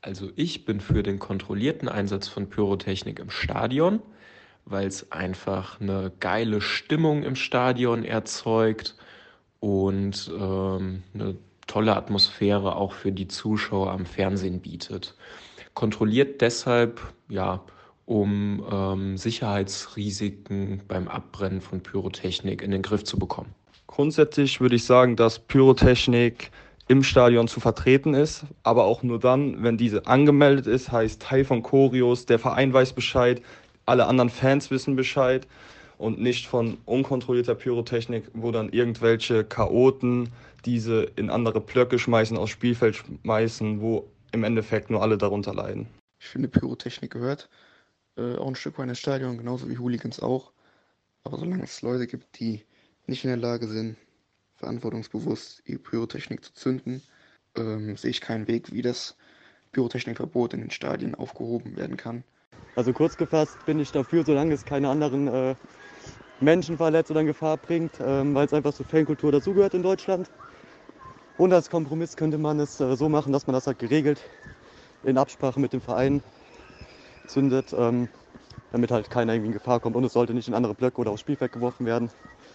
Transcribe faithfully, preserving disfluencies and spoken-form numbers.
Also ich bin für den kontrollierten Einsatz von Pyrotechnik im Stadion, weil es einfach eine geile Stimmung im Stadion erzeugt und ähm, eine tolle Atmosphäre auch für die Zuschauer am Fernsehen bietet. Kontrolliert deshalb, ja, um ähm, Sicherheitsrisiken beim Abbrennen von Pyrotechnik in den Griff zu bekommen. Grundsätzlich würde ich sagen, dass Pyrotechnik im Stadion zu vertreten ist, aber auch nur dann, wenn diese angemeldet ist, heißt Teil von Choreos, der Verein weiß Bescheid, alle anderen Fans wissen Bescheid und nicht von unkontrollierter Pyrotechnik, wo dann irgendwelche Chaoten diese in andere Blöcke schmeißen, aufs Spielfeld schmeißen, wo im Endeffekt nur alle darunter leiden. Ich finde, Pyrotechnik gehört äh, auch ein Stück weit ins Stadion, genauso wie Hooligans auch. Aber solange es Leute gibt, die nicht in der Lage sind, verantwortungsbewusst die Pyrotechnik zu zünden, ähm, sehe ich keinen Weg, wie das Pyrotechnikverbot in den Stadien aufgehoben werden kann. Also kurz gefasst bin ich dafür, solange es keine anderen äh, Menschen verletzt oder in Gefahr bringt, ähm, weil es einfach zur Fankultur dazugehört in Deutschland. Und als Kompromiss könnte man es äh, so machen, dass man das halt geregelt in Absprache mit dem Verein zündet, ähm, damit halt keiner irgendwie in Gefahr kommt. Und es sollte nicht in andere Blöcke oder aufs Spielfeld geworfen werden.